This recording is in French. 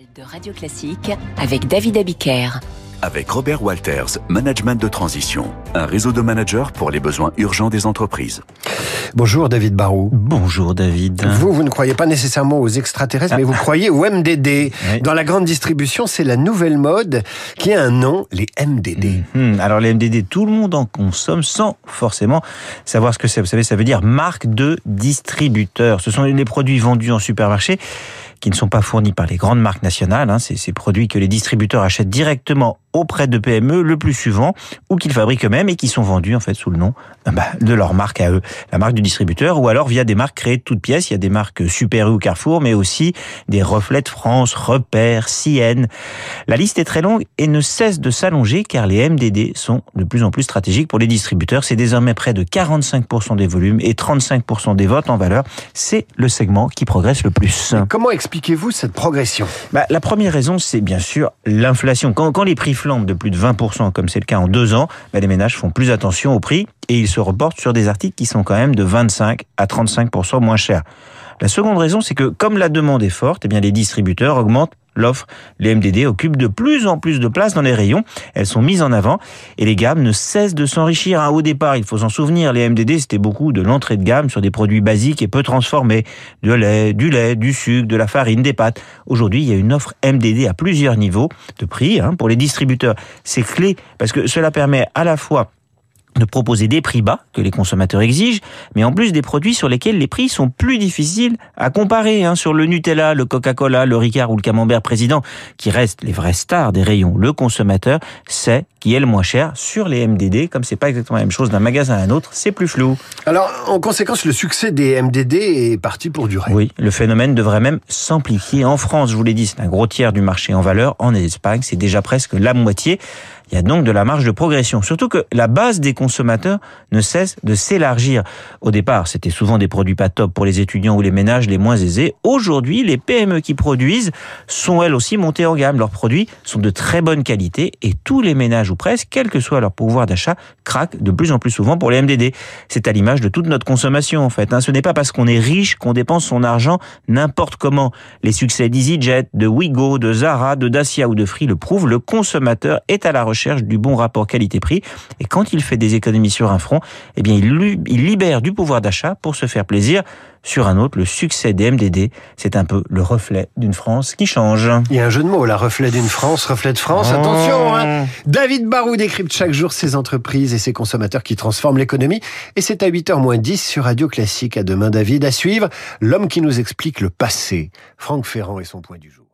De Radio Classique avec David Abiker. Avec Robert Walters, Management de Transition, un réseau de managers pour les besoins urgents des entreprises. Bonjour David Barrault. Bonjour David. Vous ne croyez pas nécessairement aux extraterrestres, mais vous croyez aux MDD. Oui. Dans la grande distribution, c'est la nouvelle mode qui a un nom, les MDD. Alors les MDD, tout le monde en consomme sans forcément savoir ce que c'est. Vous savez, ça veut dire marque de distributeur. Ce sont les produits vendus en supermarché qui ne sont pas fournis par les grandes marques nationales. C'est ces produits que les distributeurs achètent directement auprès de PME, le plus souvent, ou qu'ils fabriquent eux-mêmes et qui sont vendus en fait sous le nom de leur marque à eux, la marque du distributeur, ou alors via des marques créées de toutes pièces. Il y a des marques Super U ou Carrefour, mais aussi des Reflets de France, Repère, CN. La liste est très longue et ne cesse de s'allonger car les MDD sont de plus en plus stratégiques pour les distributeurs. C'est désormais près de 45% des volumes et 35% des votes en valeur. C'est le segment qui progresse le plus. Comment expliquez-vous cette progression ? La première raison, c'est bien sûr l'inflation. Quand les prix flambent de plus de 20%, comme c'est le cas en 2 ans, les ménages font plus attention au prix et ils se reportent sur des articles qui sont quand même de 25 à 35% moins chers. La seconde raison, c'est que comme la demande est forte, les distributeurs augmentent l'offre. Les MDD occupent de plus en plus de place dans les rayons. Elles sont mises en avant et les gammes ne cessent de s'enrichir. Au départ, il faut s'en souvenir, les MDD, c'était beaucoup de l'entrée de gamme sur des produits basiques et peu transformés. Du lait, du sucre, de la farine, des pâtes. Aujourd'hui, il y a une offre MDD à plusieurs niveaux de prix pour les distributeurs. C'est clé parce que cela permet à la fois de proposer des prix bas que les consommateurs exigent, mais en plus des produits sur lesquels les prix sont plus difficiles à comparer. Sur le Nutella, le Coca-Cola, le Ricard ou le Camembert Président, qui restent les vraies stars des rayons. Le consommateur sait qui est le moins cher. Sur les MDD, comme c'est pas exactement la même chose d'un magasin à un autre, c'est plus flou. Alors, en conséquence, le succès des MDD est parti pour durer. Oui, le phénomène devrait même s'amplifier. En France, je vous l'ai dit, c'est un gros tiers du marché en valeur. En Espagne, c'est déjà presque la moitié. Il y a donc de la marge de progression. Surtout que la base des consommateurs ne cesse de s'élargir. Au départ, c'était souvent des produits pas top pour les étudiants ou les ménages les moins aisés. Aujourd'hui, les PME qui produisent sont elles aussi montées en gamme. Leurs produits sont de très bonne qualité et tous les ménages ou presque, quel que soit leur pouvoir d'achat, craquent de plus en plus souvent pour les MDD. C'est à l'image de toute notre consommation en fait. Ce n'est pas parce qu'on est riche qu'on dépense son argent n'importe comment. Les succès d'EasyJet, de Wigo, de Zara, de Dacia ou de Free le prouvent. Le consommateur est à la recherche du bon rapport qualité-prix et quand il fait des économies sur un front, il libère du pouvoir d'achat pour se faire plaisir sur un autre. Le succès des MDD, c'est un peu le reflet d'une France qui change. Il y a un jeu de mots là, reflet d'une France, reflet de France. Attention, David Barrault décrypte chaque jour ses entreprises et ses consommateurs qui transforment l'économie. Et c'est à 8h-10 sur Radio Classique. À demain David. À suivre, l'homme qui nous explique le passé. Franck Ferrand et son point du jour.